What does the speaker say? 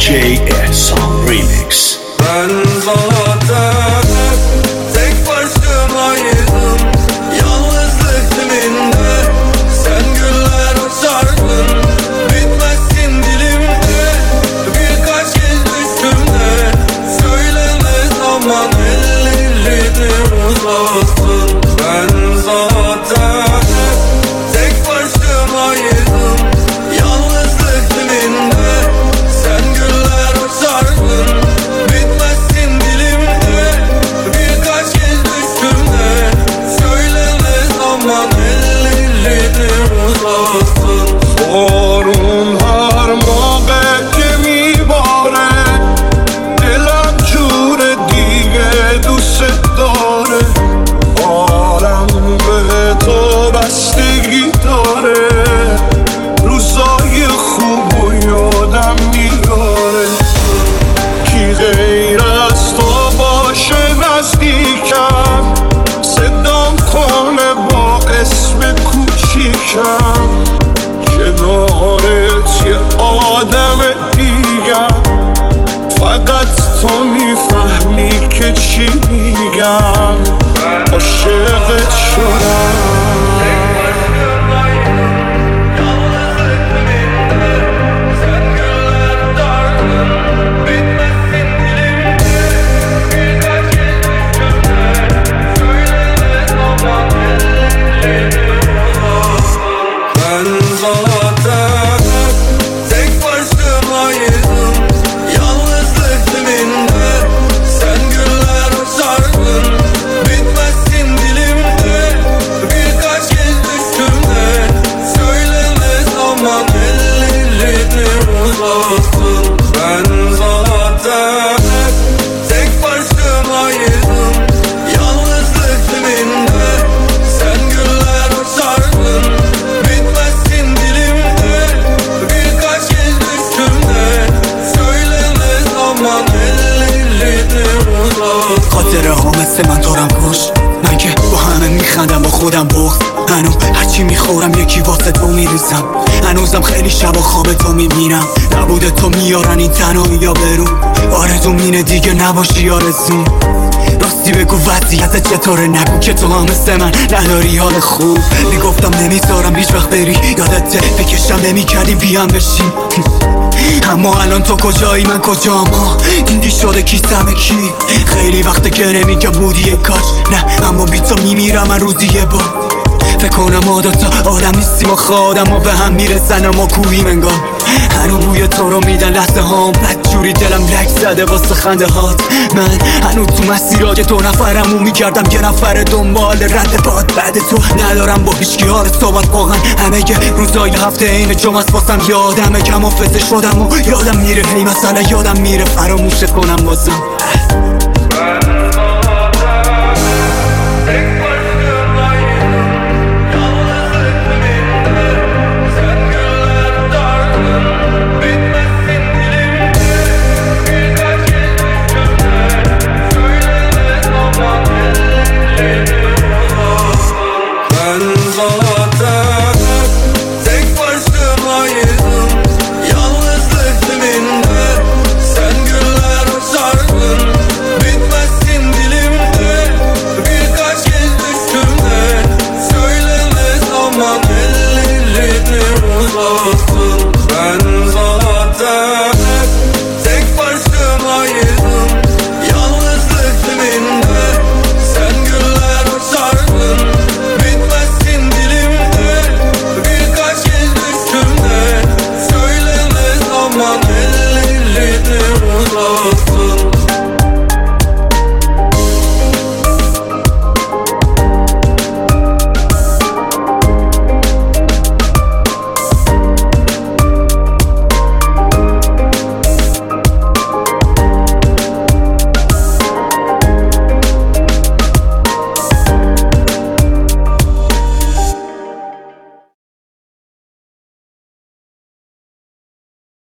JS Remix. Ben zaten tek başımaydım, yalnızlık diminde. Sen güller açardın, bitmezsin dilimde. Birkaç kez düştüğümde söylemez aman ellerini uzatsın. Ben zaten tek başımaydım, yalnızlık diminde. Sen güller açardın, bitmezsin dilimde. Birkaç kez düştüğümde söylemez aman ellerini uzatsın. بارون هر موقع که میباره دلم جور دیگه دوست داره. حالم به تو بستگی داره، روزای خوب و یادم میاره. کی غیر از تو باشه نزدیکم، صدام کنه با اسم کوچیکم. کنارت یه آدم دیگم، فقط تو میفهمی که چی میگم. عاشقت شدم. Ben zaten tek başımaydım, yalnızlık diminde. Sen güller açardın, bitmezsin dilimde. Birkaç kez düştüğümde söylemez aman ellerini uzatsın. Ben zaten tek başımaydım, yalnızlık diminde. Sen güller açardın, bitmezsin dilimde. Birkaç kez düştüğümde söylemez aman ellerini uzatsın. خاطره ها مثل من دارم کش، من که با همه میخندم با خودم بغض. هنوز هرچی میخورم یکی واسه تو میریزم. هنوزم خیلی شبا خواب تو میبینم. نبوده تو میارن این تنهایی یا برون. آرزوم اینه دیگه نباشی آرزوم. راستی بگو وضعیت چطوره، نگو که تو هم مثل من نداری حال خوب. میگفتم نمیذارم هیچ وقت بری، یادته بکشم نمیکردیم بیام بشیم. اما الان تو کجایی من کجام؟ دیدی شده کیستم کی؟ خیلی وقته که نمیگم بودی یه کاش نه، اما بی تو میمیرم من روزی یه بار. فکر کنم ما دوتا آدم نیستیم و خودم ما به هم میرسن اما کوییم انگار. هنو بوی تو رو میدن لحظه هام، بدجوری دلم لک زده واسه خنده هات. من هنو تو مسیرهای دو نفرمو میکردم یه نفر دنبال رد باد. بعد تو ندارم با هیچکی حال صحبت، واقعا همه روزای هفته این جمعه واسم یادمه کم حافظه شدم و یادم میره هی مثلا یادم میره فراموشت کنم بازم.